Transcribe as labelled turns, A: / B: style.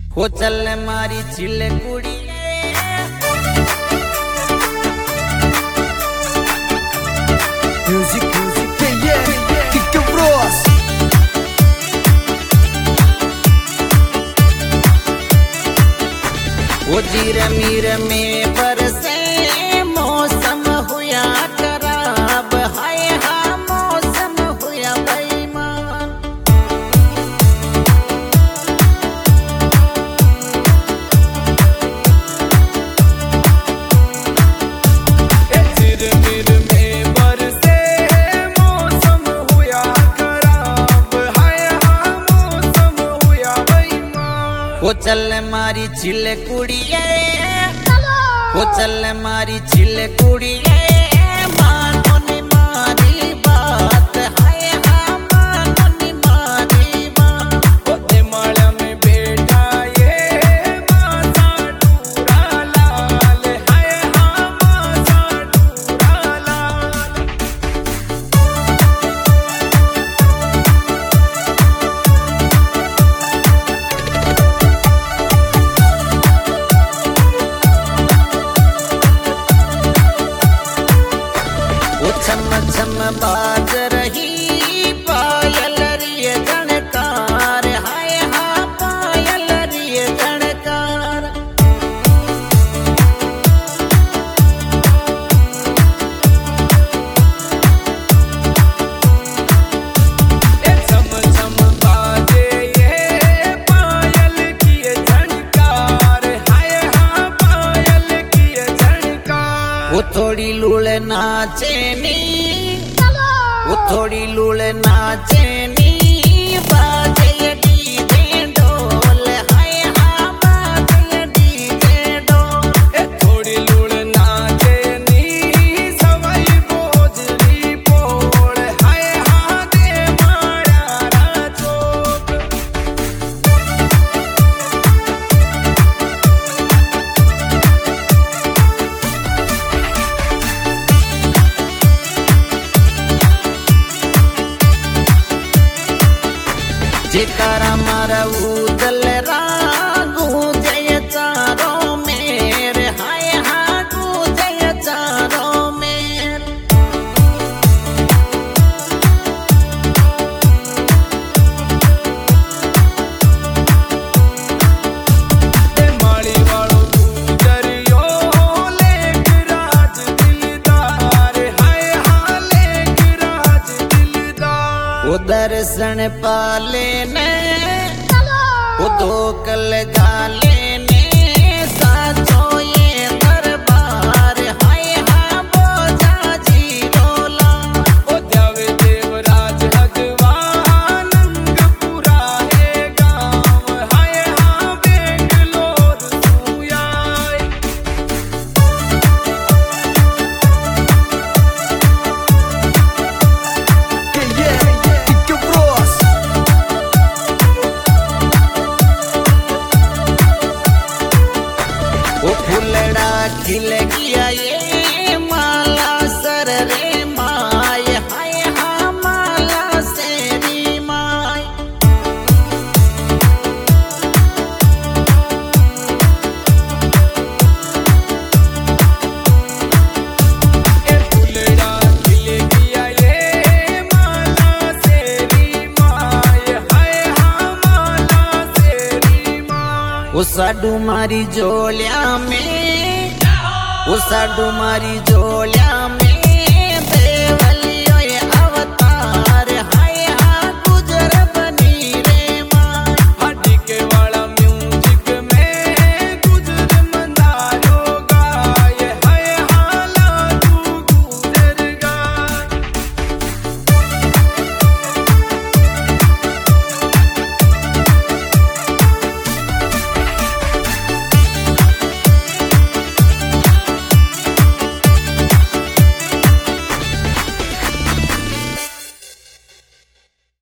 A: हो चल मारी चिल कुड़ी
B: म्यूजिक म्यूजिक किक ब्रोस
A: वो जीर मीर में बरसे मौसम हुआ खराब हाय हाँ मौसम हुआ बेईमान
B: जीर मीर में बरसे मौसम हुआ खराब हाय हाँ मौसम हुआ बेईमान
A: वो चल मारी चिल कुड़िए वो चल मारी चिल कुड़िए मानो नी मारी बात हाय हाँ मानो नी मारी बात
B: ओते माळ्या में बैठा ये मासा डूरा लाल हाय हाँ मासा डूरा लाल
A: वो छम छम बाज रही पायल रिय गणकार हाय हाँ पायल रिय गणकार
B: छम छम बाजे ये पायल की झनकार हाय हाँ पायल की झनकार
A: वो थोड़ी लूल नाचे नी वो थोड़ी लूल नाचे नी बाजे डीजे ढोल हाय हाँ बाजे डीजे ढोल
B: थोड़ी लूड़ नाचे नी सवाई बोझली पोड़ हाय हाँ दे माया चोक
A: चिकारा मारा उदल रागू जय चारों मेर हाय हाँ गू जय चारों मेर
B: माड़ी वालों दरियो लेक राज दिलदार हाय हाँ लेक राज दिलदार
A: वो दर्शन पाले ने वो दो कल गाले ने साचो ये दरबार हाय हाँ बोझा जी रोला
B: ओ जावे देवराज हजवानंदपुरा है गाँव हाय हाँ बेंगलोर सुयाय किक ब्रोस
A: वो फुलड़ा खिल गया ये माला सर रे माय हाय हाँ माला सेरी माय
B: फुलड़ा खिल गया ये माला सेरी माय हाय हाँ माला सेरी माय
A: वो साडू मारी जोलिया में वो साडू मारी जोलिया